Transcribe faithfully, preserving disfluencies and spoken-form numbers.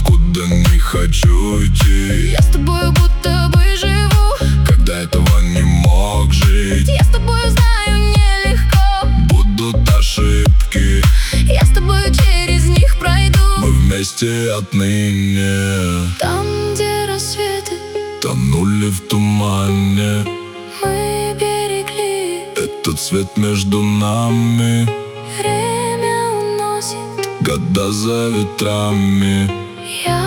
никуда не хочу идти. Я с тобой будто бы живу, когда этого не мог жить. я с тобой знаю, нелегко. Будут ошибки, Я с тобой через них пройду. мы вместе отныне. Там, где рассветы Тонули в тумане, мы берегли, этот свет между нами. время уносит. Года за ветрами, Я